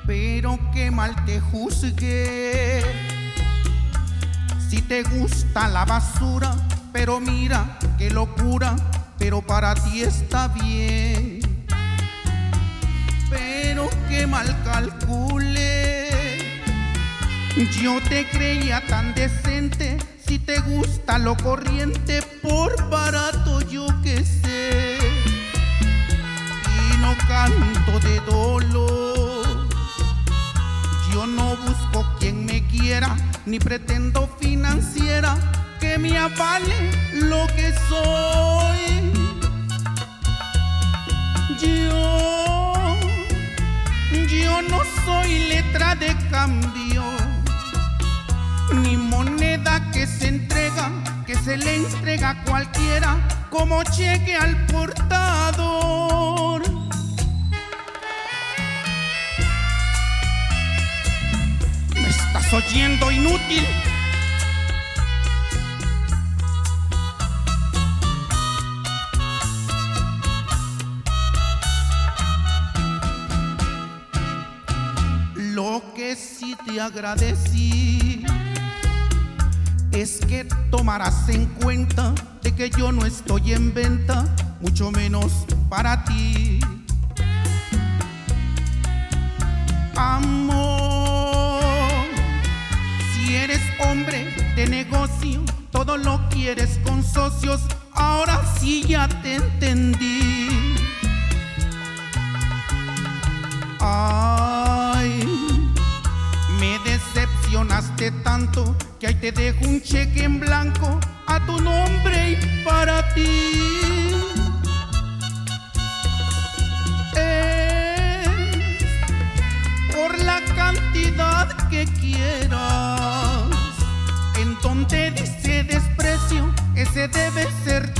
pero qué mal te juzgué. Si te gusta la basura, pero mira qué locura, pero para ti está bien. Pero qué mal calculé, yo te creía tan decente. Si te gusta lo corriente, por barato yo que sé. Y no canto de dolor, yo no busco quien me quiera, ni pretendo financiera que me avale lo que soy. Yo no soy letra de cambio, ni moneda que se entrega, que se le entrega a cualquiera como cheque al portador. ¿Me estás oyendo, inútil? Lo que sí te agradecí es que tomarás en cuenta de que yo no estoy en venta, mucho menos para ti. Amor, si eres hombre de negocio, todo lo quieres con socios, ahora sí ya te entendí. Ay, me decepcionaste tanto que ahí te dejo un cheque en blanco a tu nombre y para ti. Por la cantidad que quieras, en donde dice desprecio, ese debe ser